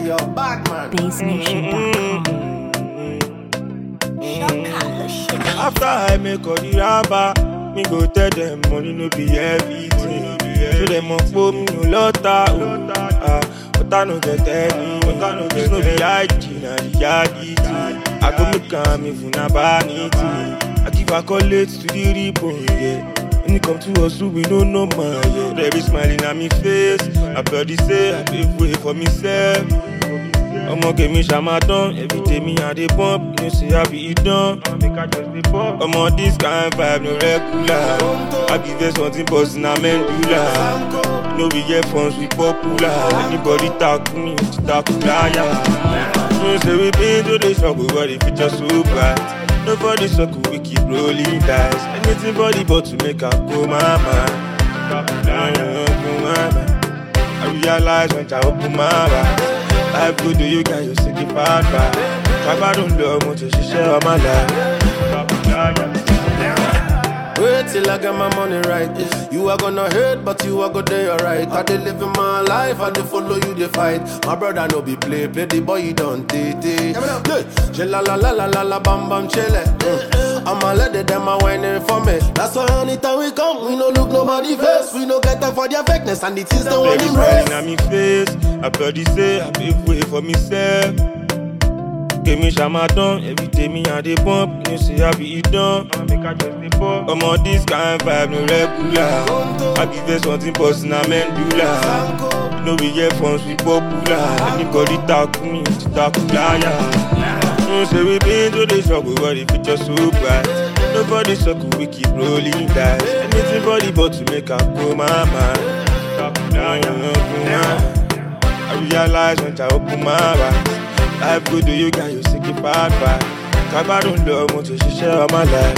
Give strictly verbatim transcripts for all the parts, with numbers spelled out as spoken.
you're bad man. Base Nation dot com. After I make all the rapper, me go tell them money no be everything. So them up for me no lotta, oh, ah, but I no get any. This no be I G, na reality. I go make am if una vanity. I give accolades to the ribbon, yeah. When it come to us, we no know man, yeah. They be smiling at me face. I bloody say I pave way for myself. I'ma get me shamadon. Every day me and they bump. You see I be it done. I'm on this kind of vibe, no regular. I be there something bustin' a medulla. No we get funds, we popular. Anybody talk to me, talk to yeah. You say we been to the struggle, but the future so bright. Nobody circle, we keep rolling dice. Anything for the but to make her go my mind. I realize when I open my eyes. Life good, do you got you sick if I try. I don't love much, she share my life. Wait till I get my money right. You are gonna hurt, but you are gonna do alright. I dey live in my life, I dey follow you, dey fight. My brother no be play, play the boy, you don't take it. Yeah, la la la la la la bam bam chele. I'ma let the them a whining for me. That's why anytime we come, we no look nobody face. We no get time for their fakeness, and it is the one in race. At me face, I bloody say I pave way for myself. Give me shamadon, every day me and they bump. You see I be it done. I'm on this kind of vibe, no regular. I be there something bustin' a medulla. No we get funds, we popular. Anybody talk to me, talk to yeah. You say we been to the struggle, but the future so bright. Nobody circle, we keep rolling dice. Anything for the but to make her go my mind. I realize when I open my eyes. Life good, do you got you sick if I try. I don't love much, she share my life.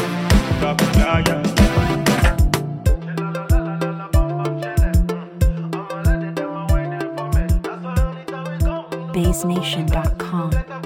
Base Nation dot com.